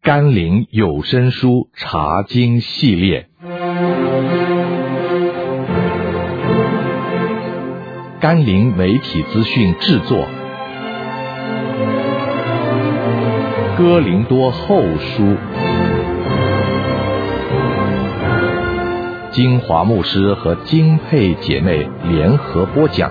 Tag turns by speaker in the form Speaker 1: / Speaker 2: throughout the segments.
Speaker 1: 甘霖有声书查经系列，甘霖媒体资讯制作，哥林多后书，金华牧师和金佩姐妹联合播讲。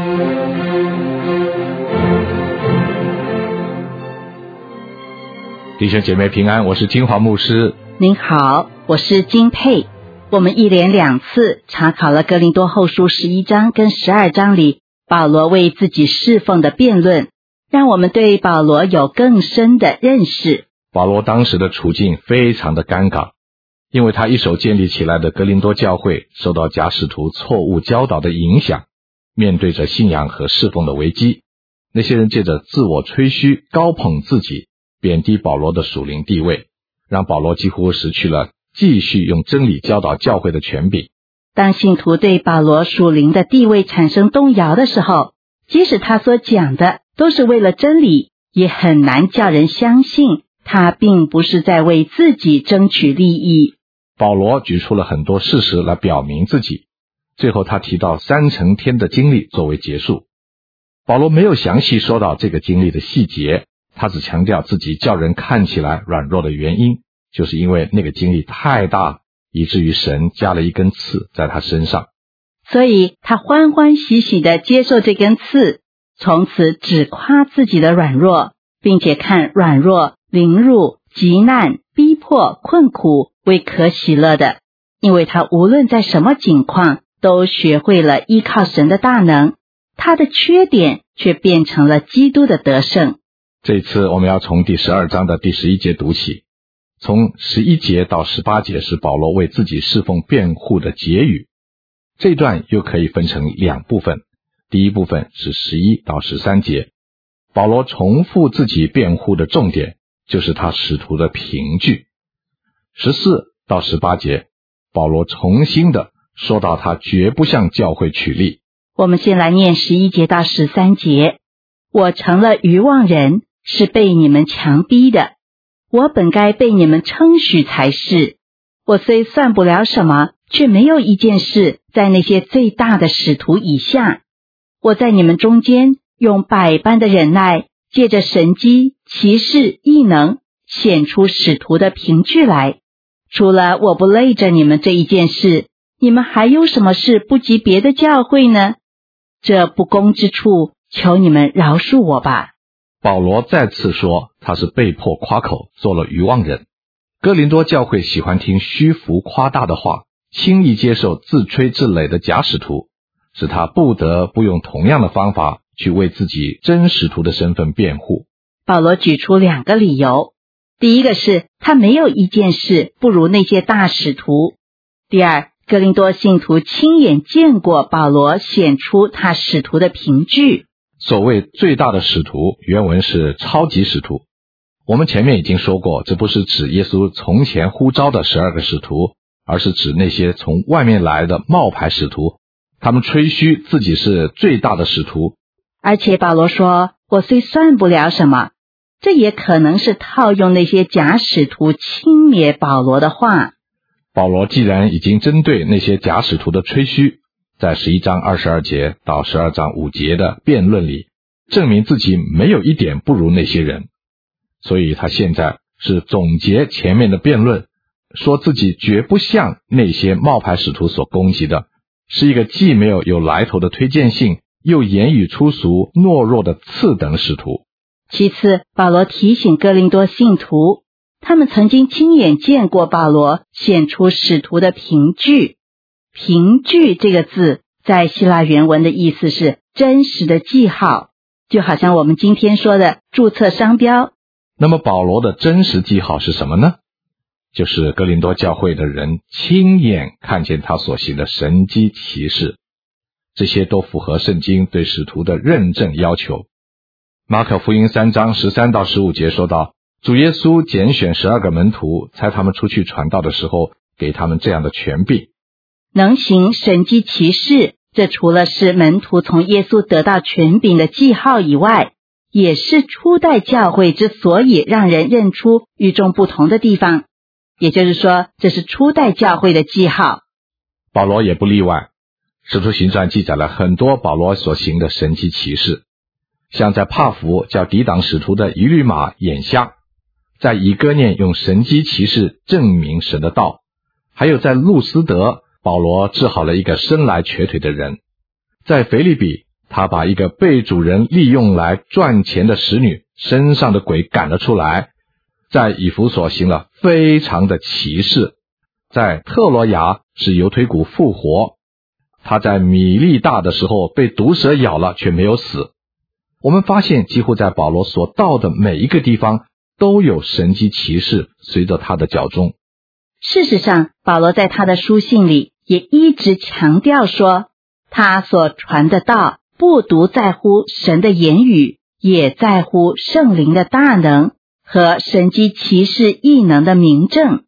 Speaker 1: 弟兄姐妹平安，我是金华牧师。
Speaker 2: 您好，我是金佩。我们一连2次查考了哥林多后书11章跟12章里保罗为自己侍奉的辩论，让我们对保罗有更深的认识。
Speaker 1: 保罗当时的处境非常的尴尬，因为他一手建立起来的哥林多教会受到假使徒错误教导的影响，面对着信仰和侍奉的危机，那些人借着自我吹嘘高捧自己，贬低保罗的属灵地位，让保罗几乎失去了继续用真理教导教会的权柄。
Speaker 2: 当信徒对保罗属灵的地位产生动摇的时候，即使他所讲的都是为了真理，也很难叫人相信他并不是在为自己争取利益。
Speaker 1: 保罗举出了很多事实来表明自己，最后他提到3层天的经历作为结束。保罗没有详细说到这个经历的细节，他只强调自己叫人看起来软弱的原因，就是因为那个经历太大，以至于神加了一根刺在他身上。
Speaker 2: 所以他欢欢喜喜地接受这根刺，从此只夸自己的软弱，并且看软弱、凌辱、急难、逼迫、困苦为可喜乐的，因为他无论在什么境况都学会了依靠神的大能，他的缺点却变成了基督的得胜。
Speaker 1: 这次我们要从第12章的第11节读起，从11节到18节是保罗为自己侍奉辩护的结语。这段又可以分成2部分，第一部分是11到13节，保罗重复自己辩护的重点，就是他使徒的凭据。14到18节，保罗重新的说到他绝不向教会取利。
Speaker 2: 我们先来念11节到13节。我成了愚妄人，是被你们强逼的，我本该被你们称许才是。我虽算不了什么，却没有一件事在那些最大的使徒以下。我在你们中间用百般的忍耐，借着神机、奇事、异能，显出使徒的凭据来。除了我不累着你们这一件事，你们还有什么事不及别的教会呢？这不公之处，求你们饶恕我吧。
Speaker 1: 保罗再次说他是被迫夸口，做了愚妄人。哥林多教会喜欢听虚浮夸大的话，轻易接受自吹自擂的假使徒，使他不得不用同样的方法去为自己真使徒的身份辩护。
Speaker 2: 保罗举出2个理由，第一个是他没有一件事不如那些大使徒。第二，哥林多信徒亲眼见过保罗显出他使徒的凭据。
Speaker 1: 所谓最大的使徒，原文是超级使徒。我们前面已经说过，这不是指耶稣从前呼召的12个使徒，而是指那些从外面来的冒牌使徒，他们吹嘘自己是最大的使徒。
Speaker 2: 而且保罗说，我虽算不了什么，这也可能是套用那些假使徒轻蔑保罗的话。
Speaker 1: 保罗既然已经针对那些假使徒的吹嘘，在11章22节到12章5节的辩论里，证明自己没有一点不如那些人，所以他现在是总结前面的辩论，说自己绝不像那些冒牌使徒所攻击的，是一个既没有来头的推荐信，又言语粗俗懦弱的次等使徒。
Speaker 2: 其次，保罗提醒哥林多信徒，他们曾经亲眼见过保罗显出使徒的凭据。凭据这个字在希腊原文的意思是真实的记号，就好像我们今天说的注册商标。
Speaker 1: 那么保罗的真实记号是什么呢？就是哥林多教会的人亲眼看见他所行的神迹奇事，这些都符合圣经对使徒的认证要求。马可福音3章13到15节说到，主耶稣拣选12个门徒，差他们出去传道的时候，给他们这样的权柄，
Speaker 2: 能行神迹奇事。这除了是门徒从耶稣得到权柄的记号以外， 也是初代教会之所以让人认出与众不同的地方，也就是说，这是初代教会的记号。
Speaker 1: 保罗也不例外，使徒行传记载了很多保罗所行的神迹奇事，像在帕福叫抵挡使徒的一律马眼瞎，在以哥念用神迹奇事证明神的道，还有在路斯德，保罗治好了一个生来瘸腿的人，在腓立比，他把一个被主人利用来赚钱的使女身上的鬼赶了出来，在以弗所行了非常的奇事，在特罗亚使油腿骨复活，他在米利大的时候被毒蛇咬了却没有死。我们发现几乎在保罗所到的每一个地方都有神迹奇事随着他的脚踪。
Speaker 2: 事实上，保罗在他的书信里也一直强调说，他所传的道不独在乎神的言语，也在乎圣灵的大能和神迹奇事异能的明证。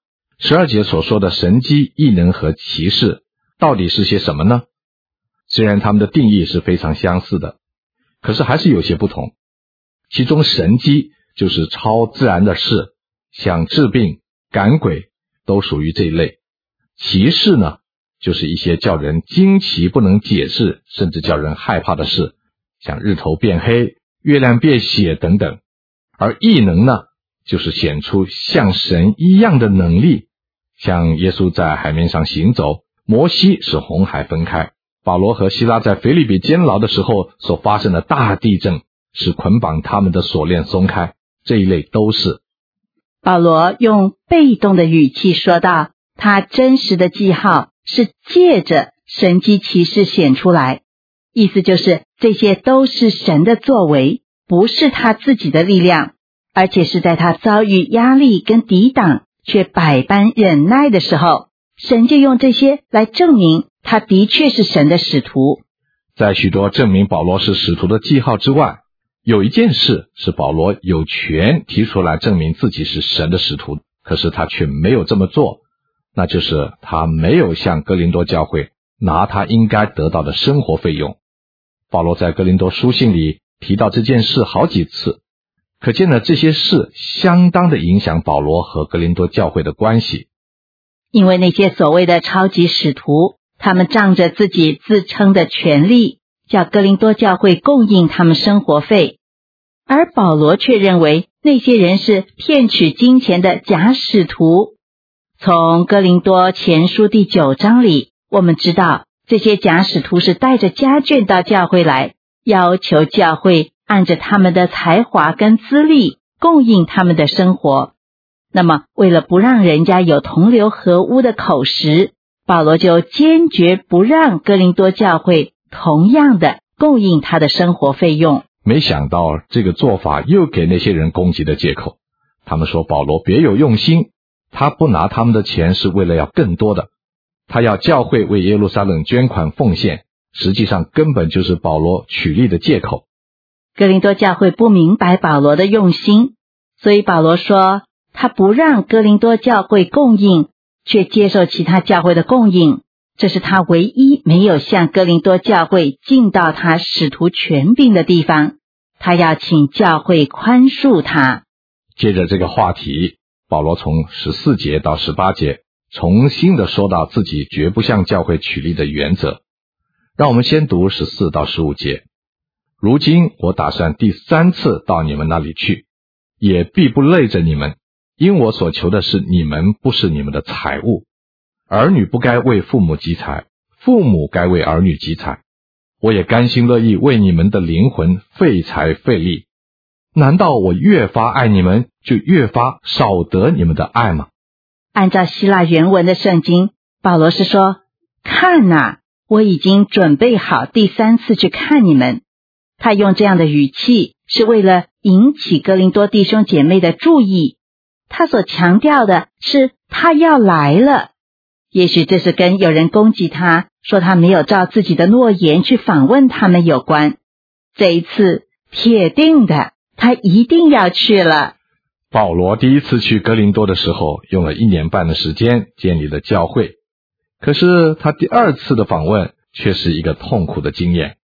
Speaker 1: 12节所说的神迹异能和奇事到底是些什么呢？虽然他们的定义是非常相似的，可是还是有些不同。其中神迹就是超自然的事，像治病、赶鬼都属于这一类。奇事呢，就是一些叫人惊奇不能解释，甚至叫人害怕的事，像日头变黑、月亮变血等等。而异能呢，就是显出像神一样的能力，像耶稣在海面上行走，摩西使红海分开，保罗和希拉在腓立比监牢的时候所发生的大地震，使捆绑他们的锁链松开，这一类都是。
Speaker 2: 保罗用被动的语气说道，他真实的记号是借着神迹奇事显出来，意思就是这些都是神的作为，不是他自己的力量，而且是在他遭遇压力跟抵挡却百般忍耐的时候，神就用这些来证明他的确是神的使徒。
Speaker 1: 在许多证明保罗是使徒的记号之外，有一件事是保罗有权提出来证明自己是神的使徒，可是他却没有这么做，那就是他没有向哥林多教会拿他应该得到的生活费用。保罗在哥林多书信里提到这件事好几次，可见了这些事相当的影响保罗和哥林多教会的关系。
Speaker 2: 因为那些所谓的超级使徒，他们仗着自己自称的权利，叫哥林多教会供应他们生活费，而保罗却认为那些人是骗取金钱的假使徒。从哥林多前书第9章里，我们知道这些假使徒是带着家眷到教会来，要求教会按着他们的才华跟资历供应他们的生活。那么为了不让人家有同流合污的口实，保罗就坚决不让哥林多教会同样的供应他的生活费用。
Speaker 1: 没想到这个做法又给那些人攻击的借口，他们说保罗别有用心，他不拿他们的钱是为了要更多的，他要教会为耶路撒冷捐款奉献，实际上根本就是保罗取利的借口。
Speaker 2: 哥林多教会不明白保罗的用心，所以保罗说他不让哥林多教会供应，却接受其他教会的供应，这是他唯一没有向哥林多教会尽到他使徒权柄的地方，他要请教会宽恕他。
Speaker 1: 接着这个话题，保罗从14节到18节重新的说到自己绝不向教会取利的原则。让我们先读14到15节。如今我打算第3次到你们那里去，也必不累着你们，因我所求的是你们，不是你们的财物。儿女不该为父母积财，父母该为儿女积财。我也甘心乐意为你们的灵魂费财费力。难道我越发爱你们，就越发少得你们的爱吗？
Speaker 2: 按照希腊原文的圣经，保罗是说，看哪，我已经准备好第3次去看你们。他用这样的语气是为了引起哥林多弟兄姐妹的注意，他所强调的是他要来了。也许这是跟有人攻击他，说他没有照自己的诺言去访问他们有关。这一次铁定的，他一定要去了。
Speaker 1: 保罗第一次去哥林多的时候，用了1年半的时间建立了教会。可是他第2次的访问却是一个痛苦的经验，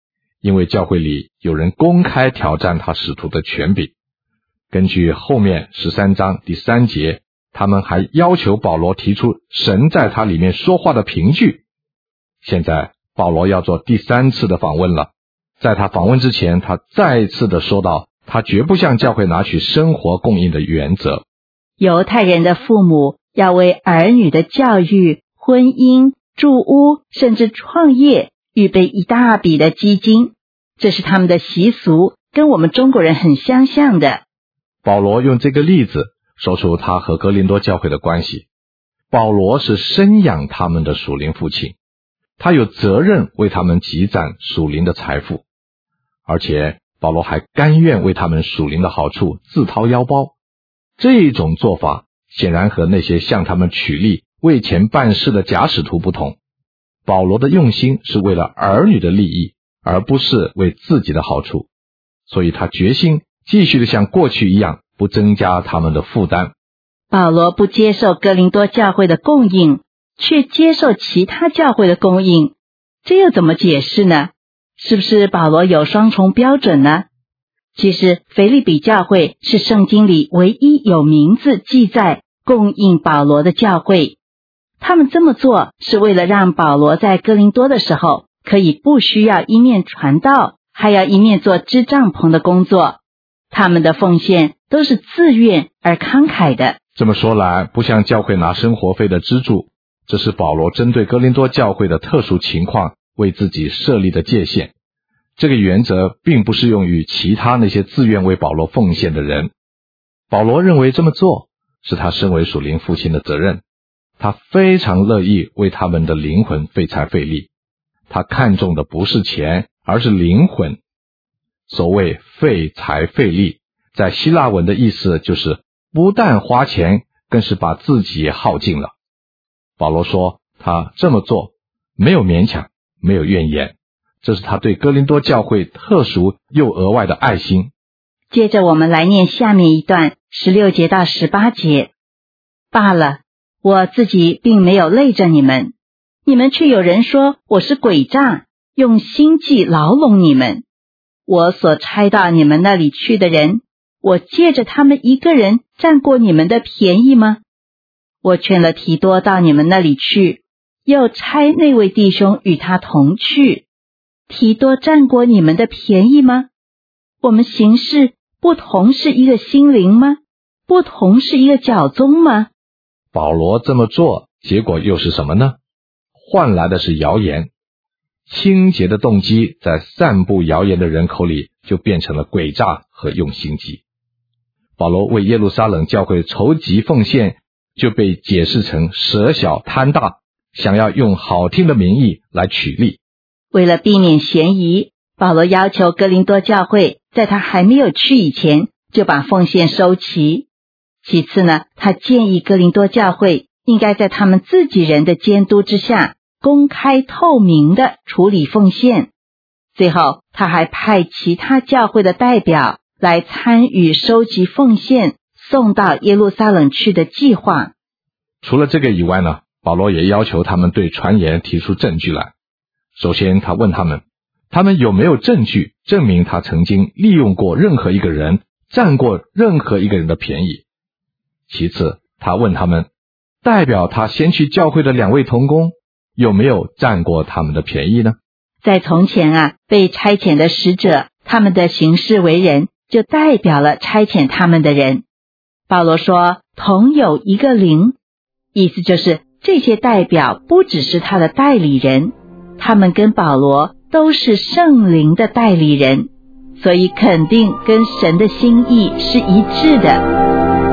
Speaker 1: 因为教会里有人公开挑战他使徒的权柄。根据后面13章第3节，他们还要求保罗提出神在他里面说话的凭据。现在保罗要做第3次的访问了，在他访问之前，他再一次的说到，他绝不向教会拿取生活供应的原则。
Speaker 2: 犹太人的父母要为儿女的教育、婚姻、住屋甚至创业预备一大笔的基金，这是他们的习俗，跟我们中国人很相像的。
Speaker 1: 保罗用这个例子说出他和哥林多教会的关系。保罗是生养他们的属灵父亲，他有责任为他们积攒属灵的财富，而且保罗还甘愿为他们属灵的好处自掏腰包。这种做法显然和那些向他们取利、为钱办事的假使徒不同。保罗的用心是为了儿女的利益，而不是为自己的好处，所以他决心继续的像过去一样，不增加他们的负担。
Speaker 2: 保罗不接受哥林多教会的供应，却接受其他教会的供应，这又怎么解释呢？是不是保罗有双重标准呢？其实腓立比教会是圣经里唯一有名字记载供应保罗的教会。他们这么做是为了让保罗在哥林多的时候可以不需要一面传道，还要一面做织帐篷的工作。他们的奉献都是自愿而慷慨的。
Speaker 1: 这么说来，不向教会拿生活费的资助，这是保罗针对哥林多教会的特殊情况为自己设立的界限。这个原则并不适用于其他那些自愿为保罗奉献的人。保罗认为这么做是他身为属灵父亲的责任，他非常乐意为他们的灵魂费财费力。他看重的不是钱，而是灵魂。所谓费财费力，在希腊文的意思就是不但花钱，更是把自己也耗尽了。保罗说他这么做没有勉强，没有怨言，这是他对哥林多教会特殊又额外的爱心。
Speaker 2: 接着我们来念下面一段16节到18节。罢了，我自己并没有累着你们，你们却有人说我是诡诈，用心计牢笼你们。我所差到你们那里去的人，我借着他们一个人占过你们的便宜吗？我劝了提多到你们那里去，又差那位弟兄与他同去，提多占过你们的便宜吗？我们行事不同是一个心灵吗？不同是一个脚宗吗？
Speaker 1: 保罗这么做，结果又是什么呢？换来的是谣言。清洁的动机在散布谣言的人口里就变成了诡诈和用心计。保罗为耶路撒冷教会筹集奉献，就被解释成舍小贪大，想要用好听的名义来取利。
Speaker 2: 为了避免嫌疑，保罗要求哥林多教会在他还没有去以前就把奉献收齐。其次呢，他建议哥林多教会应该在他们自己人的监督之下公开透明的处理奉献。最后他还派其他教会的代表来参与收集奉献送到耶路撒冷去的计划。
Speaker 1: 除了这个以外呢，保罗也要求他们对传言提出证据来。首先他问他们有没有证据证明他曾经利用过任何一个人，占过任何一个人的便宜。其次他问他们，代表他先去教会的2位同工有没有占过他们的便宜呢？
Speaker 2: 在从前被差遣的使者，他们的行事为人就代表了差遣他们的人。保罗说同有一个灵，意思就是这些代表不只是他的代理人，他们跟保罗都是圣灵的代理人，所以肯定跟神的心意是一致的。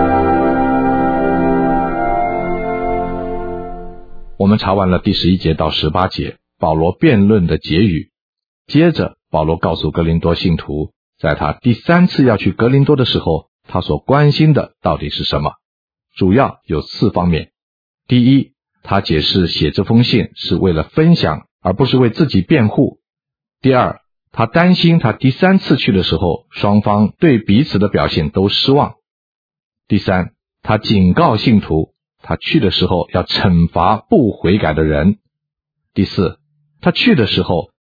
Speaker 1: 我们查完了第11节到18节保罗辩论的结语。接着保罗告诉哥林多信徒，在他第3次要去哥林多的时候，他所关心的到底是什么？主要有4方面。第一，他解释写这封信是为了分享，而不是为自己辩护。第二，他担心他第3次去的时候，双方对彼此的表现都失望。第三，他警告信徒，他去的时候要惩罚不悔改的人。第四，他去的时候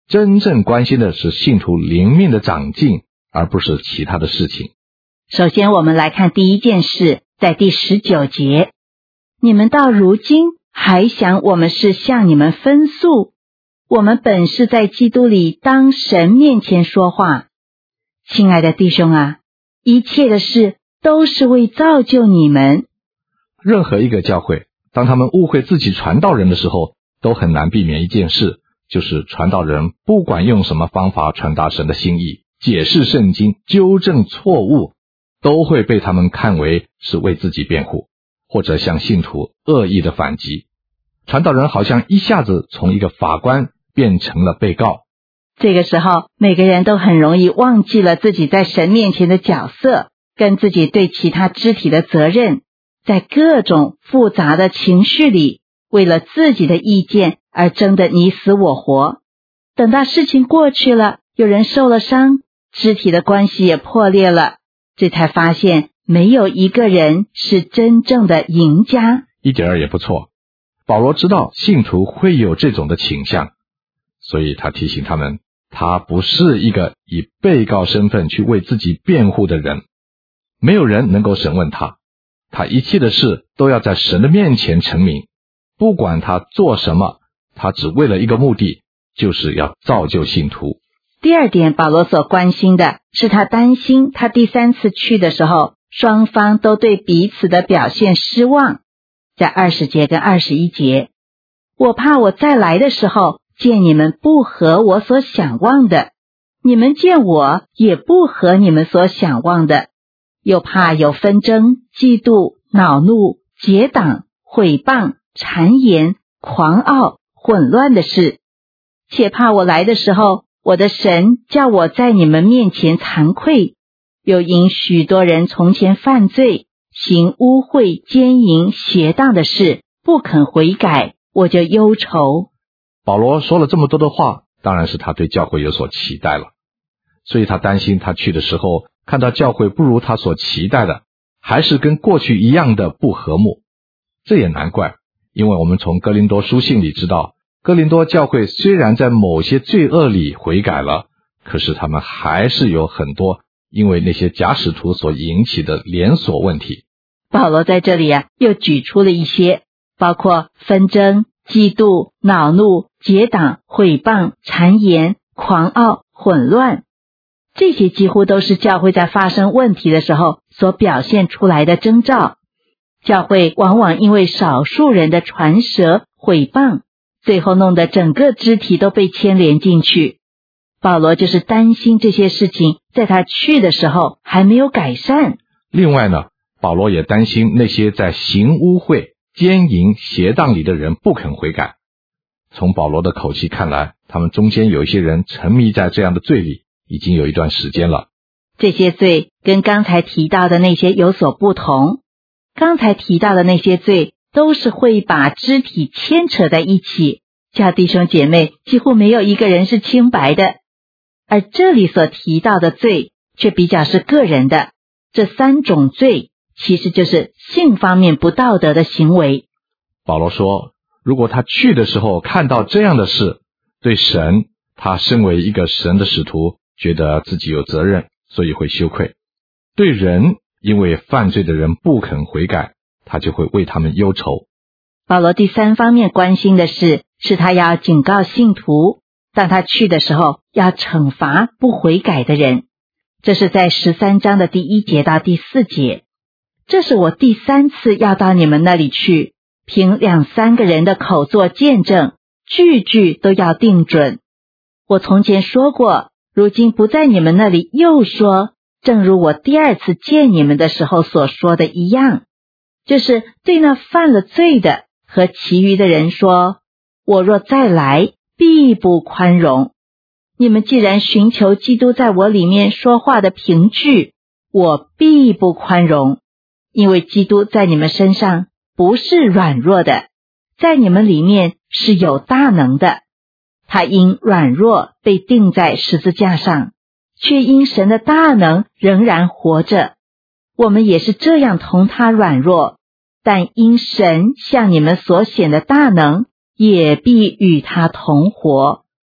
Speaker 1: 真正关心的是信徒灵命的长进，而不是其他的事情。
Speaker 2: 首先我们来看第一件事，在第19节，你们到如今还想我们是向你们分诉，我们本是在基督里当神面前说话。亲爱的弟兄啊，一切的事都是为造就你们。
Speaker 1: 任何一个教会，当他们误会自己传道人的时候，都很难避免一件事，就是传道人不管用什么方法传达神的心意，解释圣经，纠正错误，都会被他们看为是为自己辩护，或者向信徒恶意的反击。传道人好像一下子从一个法官变成了被告。
Speaker 2: 这个时候，每个人都很容易忘记了自己在神面前的角色，跟自己对其他肢体的责任，在各种复杂的情绪里，为了自己的意见而争得你死我活。等到事情过去了，有人受了伤，肢体的关系也破裂了，这才发现没有一个人是真正的赢家。
Speaker 1: 一点儿也不错。保罗知道信徒会有这种的倾向，所以他提醒他们，他不是一个以被告身份去为自己辩护的人，没有人能够审问他，他一切的事都要在神的面前陈明，不管他做什么，他只为了一个目的，就是要造就信徒。
Speaker 2: 第二点，保罗所关心的是他担心他第3次去的时候，双方都对彼此的表现失望。在20节跟21节，我怕我再来的时候，见你们不合我所想望的，你们见我也不合你们所想望的，又怕有纷争、嫉妒、恼怒、结党、毁谤、谗言、狂傲、混乱的事，且怕我来的时候，我的神叫我在你们面前惭愧，又因许多人从前犯罪，行污秽、奸淫、邪荡的事，不肯悔改，我就忧愁。
Speaker 1: 保罗说了这么多的话，当然是他对教会有所期待了，所以他担心他去的时候，看到教会不如他所期待的，还是跟过去一样的不和睦。这也难怪，因为我们从哥林多书信里知道，哥林多教会虽然在某些罪恶里悔改了，可是他们还是有很多因为那些假使徒所引起的连锁问题。
Speaker 2: 保罗在这里又举出了一些，包括纷争、嫉妒、恼怒、结党、毁谤、谗言、狂傲、混乱，这些几乎都是教会在发生问题的时候所表现出来的征兆。教会往往因为少数人的传舌、毁谤，最后弄得整个肢体都被牵连进去。保罗就是担心这些事情在他去的时候还没有改善。
Speaker 1: 另外呢，保罗也担心那些在行污秽、奸淫、邪荡里的人不肯悔改。从保罗的口气看来，他们中间有一些人沉迷在这样的罪里，已经有一段时间了。
Speaker 2: 这些罪跟刚才提到的那些有所不同。刚才提到的那些罪都是会把肢体牵扯在一起，叫弟兄姐妹几乎没有一个人是清白的。而这里所提到的罪却比较是个人的，这3种罪其实就是性方面不道德的行为。
Speaker 1: 保罗说，如果他去的时候看到这样的事，对神，他身为一个神的使徒，觉得自己有责任，所以会羞愧。对人，因为犯罪的人不肯悔改，他就会为他们忧愁。
Speaker 2: 保罗第3方面关心的是他要警告信徒，当他去的时候要惩罚不悔改的人。这是在13章的第1节到第4节。这是我第3次要到你们那里去，凭2-3个人的口作见证，句句都要定准。我从前说过，如今不在你们那里又说，正如我第2次见你们的时候所说的一样，就是对那犯了罪的和其余的人说，我若再来，必不宽容。你们既然寻求基督在我里面说话的凭据，我必不宽容，因为基督在你们身上不是软弱的，在你们里面是有大能的。他因软弱被钉在十字架上，却因神的大能仍然活着。我们也是这样同他软弱，但因神向你们所显的大能，也必与他同活。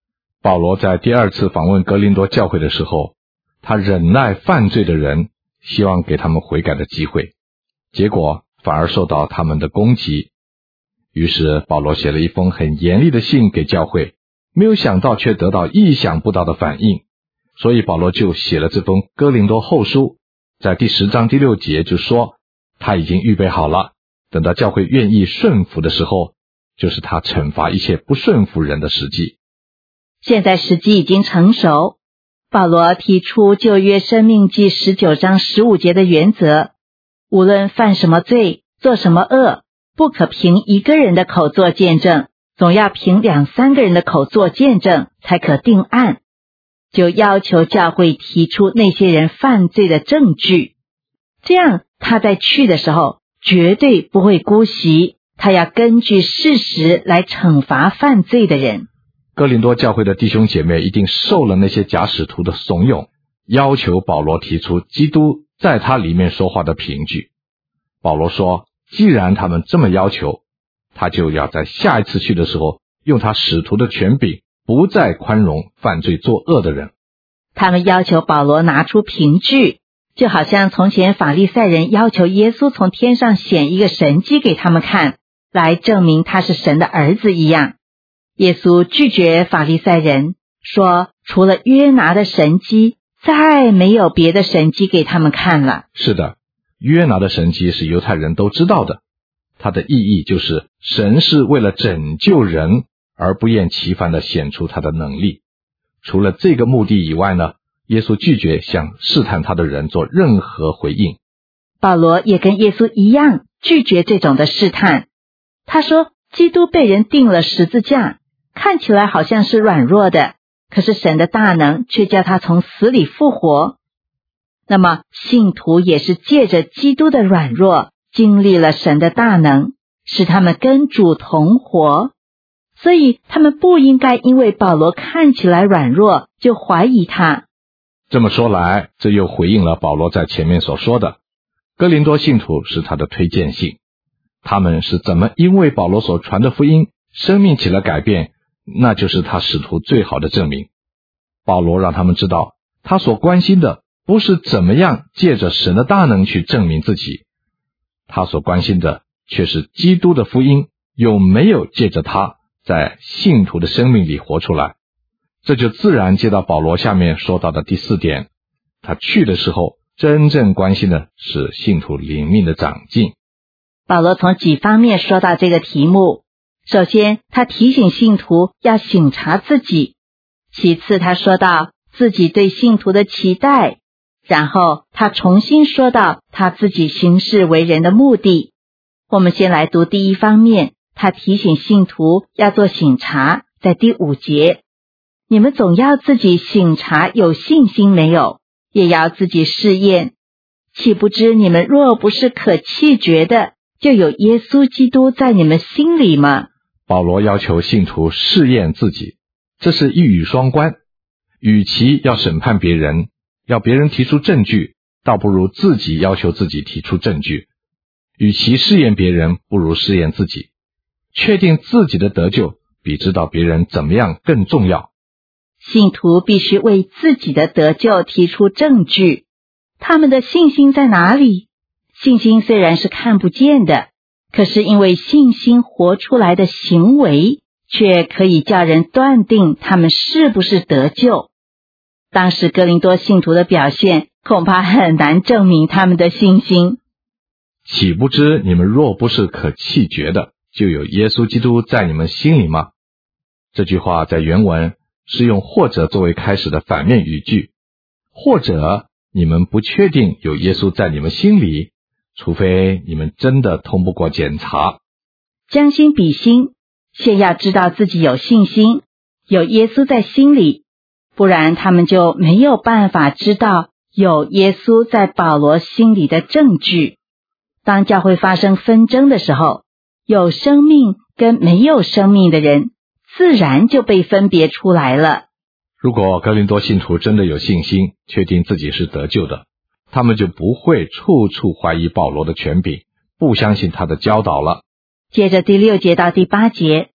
Speaker 1: 保罗在第二次访问哥林多教会的时候，他忍耐犯罪的人，希望给他们悔改的机会，结果反而受到他们的攻击。于是保罗写了一封很严厉的信给教会，没有想到却得到意想不到的反应，所以保罗就写了这封哥林多后书，在第10章第6节就说，他已经预备好了，等到教会愿意顺服的时候，就是他惩罚一切不顺服人的时机。
Speaker 2: 现在时机已经成熟，保罗提出旧约申命记19章15节的原则，无论犯什么罪，做什么恶，不可凭一个人的口做见证，总要凭2、3个人的口做见证，才可定案。就要求教会提出那些人犯罪的证据，这样他在去的时候绝对不会姑息，他要根据事实来惩罚犯罪的人。
Speaker 1: 哥林多教会的弟兄姐妹一定受了那些假使徒的怂恿，要求保罗提出基督在他里面说话的凭据。保罗说，既然他们这么要求，他就要在下一次去的时候，用他使徒的权柄，不再宽容犯罪作恶的人。
Speaker 2: 他们要求保罗拿出凭据，就好像从前法利赛人要求耶稣从天上显一个神迹给他们看，来证明他是神的儿子一样。耶稣拒绝法利赛人，说除了约拿的神迹，再没有别的神迹给他们看了。
Speaker 1: 是的，约拿的神迹是犹太人都知道的，它的意义就是神是为了拯救人而不厌其烦地显出他的能力。除了这个目的以外呢，耶稣拒绝向试探他的人做任何回应。
Speaker 2: 保罗也跟耶稣一样拒绝这种的试探。他说，基督被人钉了十字架，看起来好像是软弱的，可是神的大能却叫他从死里复活。那么信徒也是借着基督的软弱，经历了神的大能，使他们跟主同活。所以他们不应该因为保罗看起来软弱就怀疑他。
Speaker 1: 这么说来，这又回应了保罗在前面所说的，哥林多信徒是他的推荐信，他们是怎么因为保罗所传的福音生命起了改变，那就是他使徒最好的证明。保罗让他们知道，他所关心的不是怎么样借着神的大能去证明自己，他所关心的却是基督的福音有没有借着他在信徒的生命里活出来。这就自然接到保罗下面说到的第4点，他去的时候真正关心的是信徒灵命的长进。
Speaker 2: 保罗从几方面说到这个题目。首先，他提醒信徒要省察自己；其次，他说到自己对信徒的期待；然后他重新说到他自己行事为人的目的。我们先来读第一方面，他提醒信徒要做省察，在第5节，你们总要自己省察有信心没有，也要自己试验，岂不知你们若不是可弃绝的，就有耶稣基督在你们心里吗？
Speaker 1: 保罗要求信徒试验自己，这是一语双关。与其要审判别人，要别人提出证据，倒不如自己要求自己提出证据。与其试验别人，不如试验自己。确定自己的得救，比知道别人怎么样更重要。
Speaker 2: 信徒必须为自己的得救提出证据。他们的信心在哪里？信心虽然是看不见的，可是因为信心活出来的行为，却可以叫人断定他们是不是得救。当时哥林多信徒的表现，恐怕很难证明他们的信心。
Speaker 1: 岂不知你们若不是可弃绝的，就有耶稣基督在你们心里吗？这句话在原文是用或者作为开始的反面语句，或者你们不确定有耶稣在你们心里，除非你们真的通不过检查。
Speaker 2: 将心比心，先要知道自己有信心，有耶稣在心里，不然他们就没有办法知道有耶稣在保罗心里的证据。当教会发生纷争的时候，有生命跟没有生命的人自然就被分别出来了。
Speaker 1: 如果哥林多信徒真的有信心，确定自己是得救的，他们就不会处处怀疑保罗的权柄，不相信他的教导了。
Speaker 2: 接着第6节到第8节，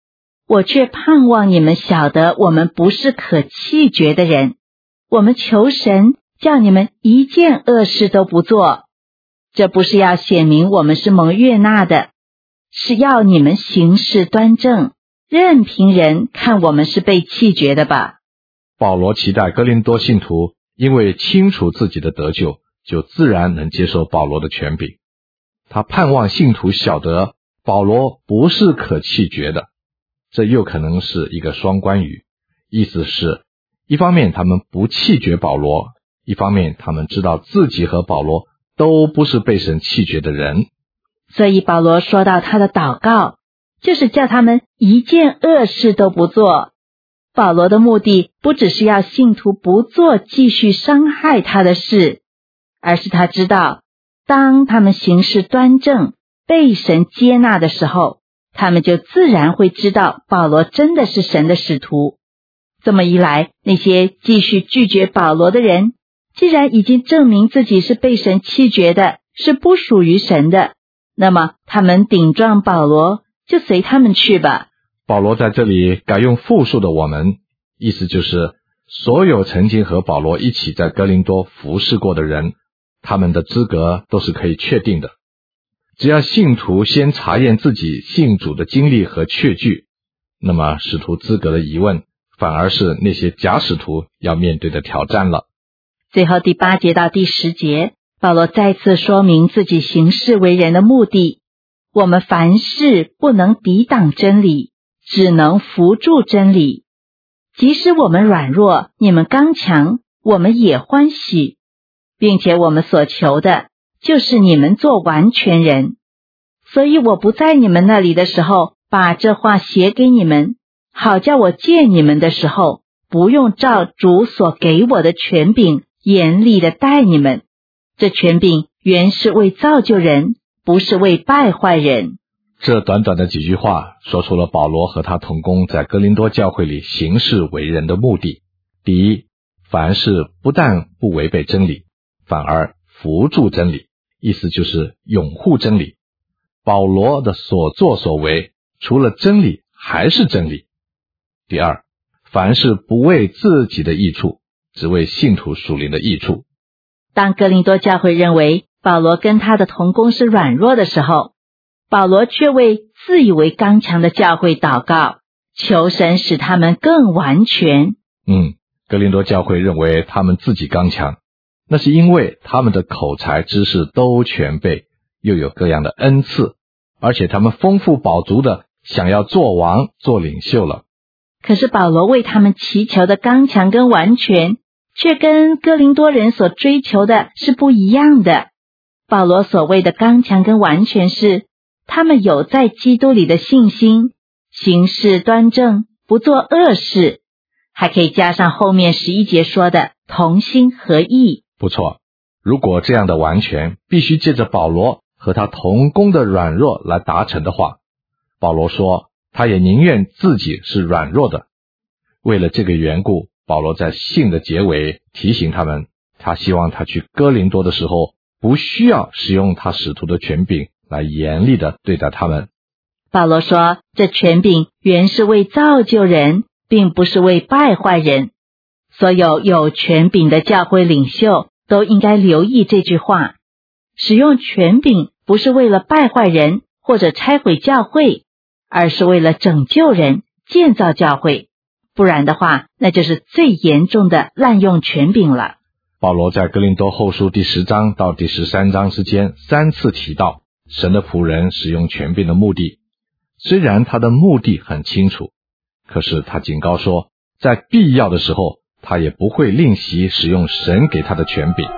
Speaker 2: 我却盼望你们晓得我们不是可弃绝的人。我们求神叫你们一件恶事都不做，这不是要显明我们是蒙悦纳的，是要你们行事端正，任凭人看我们是被弃绝的吧。
Speaker 1: 保罗期待哥林多信徒因为清楚自己的得救，就自然能接受保罗的权柄。他盼望信徒晓得保罗不是可弃绝的，这又可能是一个双关语，意思是一方面他们不弃绝保罗，一方面他们知道自己和保罗都不是被神弃绝的人。
Speaker 2: 所以保罗说到他的祷告，就是叫他们一件恶事都不做。保罗的目的不只是要信徒不做继续伤害他的事，而是他知道当他们行事端正，被神接纳的时候，他们就自然会知道保罗真的是神的使徒。这么一来，那些继续拒绝保罗的人，既然已经证明自己是被神弃绝的，是不属于神的，那么他们顶撞保罗，就随他们去吧。
Speaker 1: 保罗在这里改用复数的我们，意思就是所有曾经和保罗一起在哥林多服侍过的人，他们的资格都是可以确定的。只要信徒先查验自己信主的经历和确据，那么使徒资格的疑问反而是那些假使徒要面对的挑战了。
Speaker 2: 最后第8节到第10节，保罗再次说明自己行事为人的目的。我们凡事不能抵挡真理，只能扶助真理。即使我们软弱，你们刚强，我们也欢喜，并且我们所求的就是你们做完全人。所以我不在你们那里的时候，把这话写给你们，好叫我见你们的时候，不用照主所给我的权柄严厉的待你们。这权柄原是为造就人，不是为败坏人。
Speaker 1: 这短短的几句话说出了保罗和他同工在哥林多教会里行事为人的目的。第一，凡事不但不违背真理，反而扶助真理，意思就是拥护真理。保罗的所作所为，除了真理还是真理。第二，凡事不为自己的益处，只为信徒属灵的益处。
Speaker 2: 当哥林多教会认为保罗跟他的同工是软弱的时候，保罗却为自以为刚强的教会祷告，求神使他们更完全。
Speaker 1: 哥林多教会认为他们自己刚强，那是因为他们的口才知识都全备，又有各样的恩赐，而且他们丰富饱足的想要做王做领袖了。
Speaker 2: 可是保罗为他们祈求的刚强跟完全，却跟哥林多人所追求的是不一样的。保罗所谓的刚强跟完全是他们有在基督里的信心，行事端正，不做恶事，还可以加上后面11节说的同心合意。
Speaker 1: 不错，如果这样的完全必须借着保罗和他同工的软弱来达成的话，保罗说他也宁愿自己是软弱的。为了这个缘故，保罗在信的结尾提醒他们，他希望他去哥林多的时候，不需要使用他使徒的权柄来严厉的对待他们。
Speaker 2: 保罗说，这权柄原是为造就人，并不是为败坏人。所有有权柄的教会领袖都应该留意这句话，使用权柄不是为了败坏人或者拆毁教会，而是为了拯救人，建造教会。不然的话，那就是最严重的滥用权柄了。
Speaker 1: 保罗在哥林多后书第10章到第13章之间3次提到神的仆人使用权柄的目的。虽然他的目的很清楚，可是他警告说，在必要的时候，他也不会吝惜使用神给他的权柄。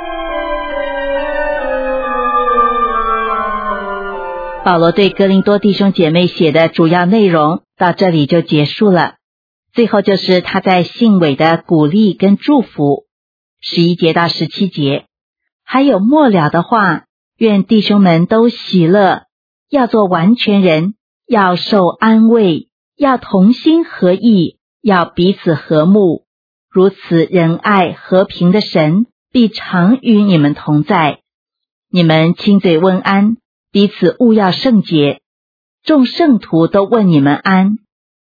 Speaker 2: 保罗对哥林多弟兄姐妹写的主要内容到这里就结束了。最后就是他在信尾的鼓励跟祝福，11节到17节，还有末了的话，愿弟兄们都喜乐，要做完全人，要受安慰，要同心合意，要彼此和睦，如此仁爱和平的神必常与你们同在。你们亲嘴问安，彼此务要圣洁，众圣徒都问你们安。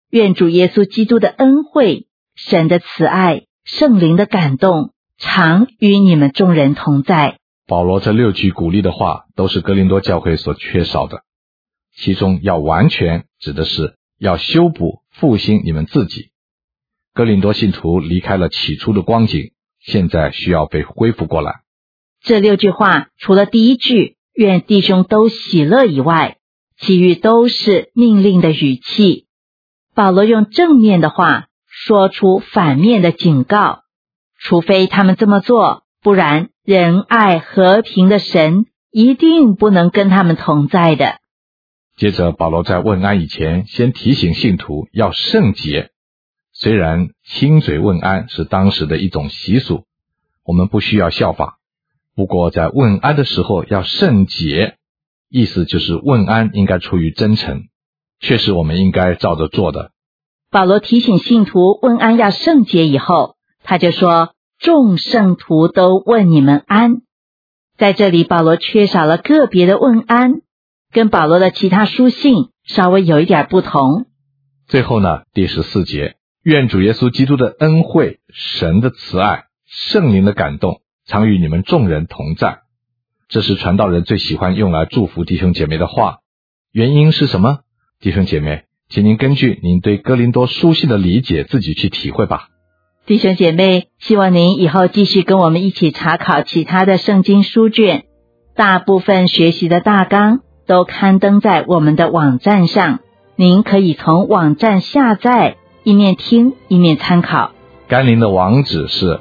Speaker 2: 愿主耶稣基督的恩惠、神的慈爱、圣灵的感动，常与你们众人同在。
Speaker 1: 保罗这6句鼓励的话都是哥林多教会所缺少的，其中要完全指的是要修补复兴你们自己。哥林多信徒离开了起初的光景，现在需要被恢复过来。
Speaker 2: 这6句话除了第1句愿弟兄都喜乐以外，其余都是命令的语气。保罗用正面的话说出反面的警告，除非他们这么做，不然仁爱和平的神一定不能跟他们同在的。
Speaker 1: 接着保罗在问安以前先提醒信徒要圣洁。虽然亲嘴问安是当时的一种习俗，我们不需要效法，不过在问安的时候要圣洁，意思就是问安应该出于真诚，却是我们应该照着做的。
Speaker 2: 保罗提醒信徒问安要圣洁以后，他就说众圣徒都问你们安。在这里保罗缺少了个别的问安，跟保罗的其他书信稍微有一点不同。
Speaker 1: 最后呢，第14节，愿主耶稣基督的恩惠、神的慈爱、圣灵的感动常与你们众人同在。这是传道人最喜欢用来祝福弟兄姐妹的话。原因是什么？弟兄姐妹，请您根据您对哥林多书信的理解自己去体会吧。
Speaker 2: 弟兄姐妹，希望您以后继续跟我们一起查考其他的圣经书卷，大部分学习的大纲都刊登在我们的网站上，您可以从网站下载，一面听一面参考。
Speaker 1: 甘霖的网址是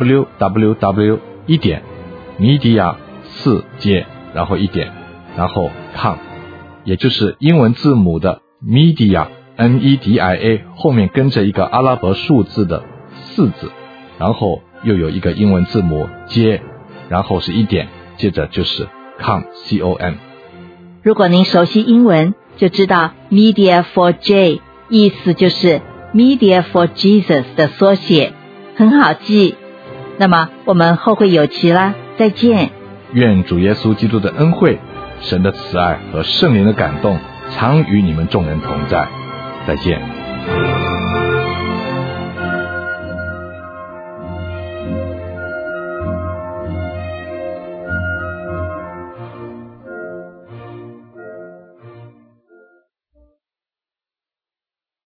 Speaker 1: www.media4 然后com， 也就是英文字母的 media media 后面跟着一个阿拉伯数字的4字，然后又有一个英文字母 J， 然后是接着就是 com。
Speaker 2: 如果您熟悉英文，就知道 Media for J 意思就是 Media for Jesus 的缩写，很好记。那么我们后会有期啦，再见。
Speaker 1: 愿主耶稣基督的恩惠、神的慈爱和圣灵的感动常与你们众人同在。再见。